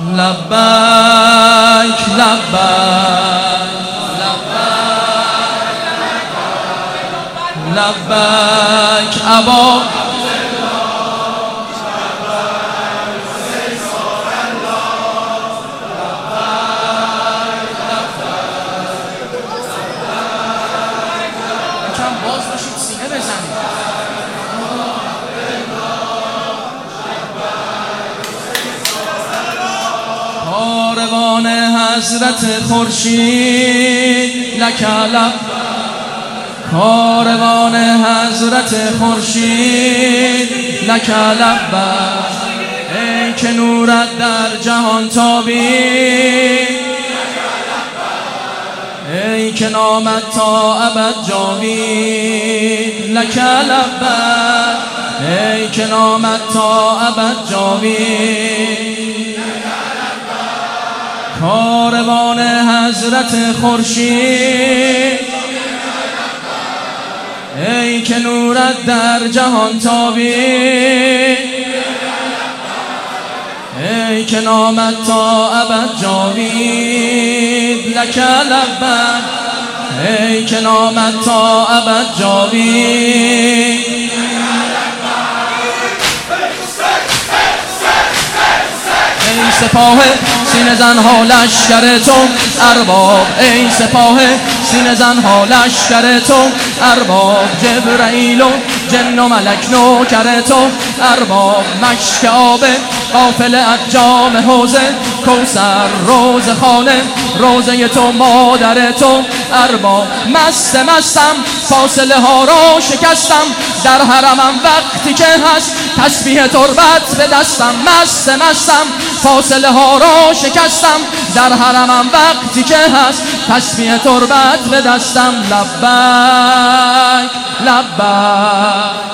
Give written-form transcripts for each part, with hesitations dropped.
لبیک لبیک لبیک ابا کم باز باشید سینه بزنید. کاروان حضرت خورشید لک لبیک، کاروان حضرت خورشید لک لبیک، ای که نورت در جهان تابید، ای که نامت تا ابد جاوید لک لبیک، ای که نامت تا ابد جاوید. کاروان حضرت خورشید، ای که نورت در جهان تابید، ای که نامت تا ابد جاوید لک لبیک، ای که نامت تا ابد جاوید. ای سپاه سینه زنها لشکر تو ارباب، ای سپاه سینه زنها لشکر تو ارباب، جبرئیل و جن و ملک نوکر تو ارباب، مشک آب قافله اجام حوض کوثر، روزه خانه روزه تو مادر تو ارباب. مستم فاصله ها را شکستم، در حرمم وقتی که هست تسبیح تربت به دستم. مستم فاصله ها را شکستم، در حرمم وقتی که هست تسبیح تربت به دستم. لبیک لبیک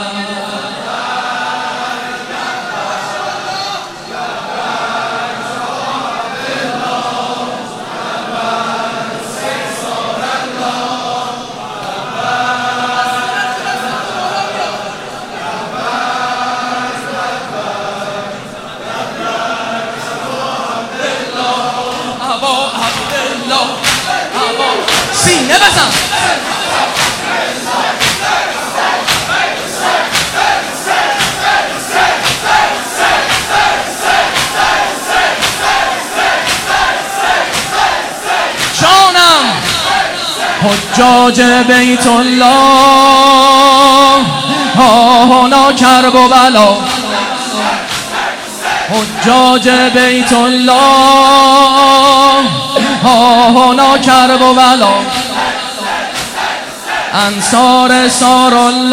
سینه بزن. جانم حجاج بیت الله ها کرب و بلا، حجاج بیت الله ها کرب و بلا، انصار سار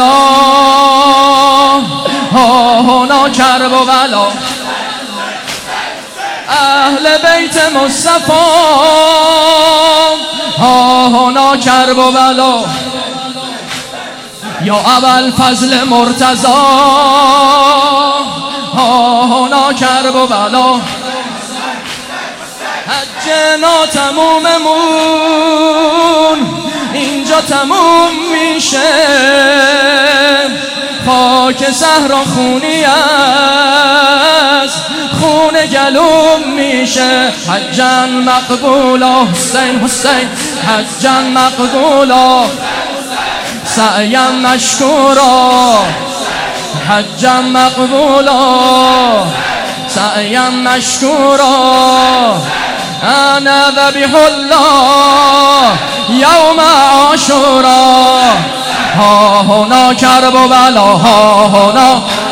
الله ها کرب و بلا، اهل بیت مصطفی ها کرب و بلا، یا ابوالفضل مرتضی ها کرب و بلا. حج ناتموممون اینجا تموم میشه، خاک صحرا خونی است، خون گلوم میشه. حجا مقبولا حسین حسین، حجا مقبولا سعیم مشکورا، حجا مقبولا سعیم مشکورا. انا ذبیح الله یوم عاشورا، ها هنا کرب و بلا، ها هنا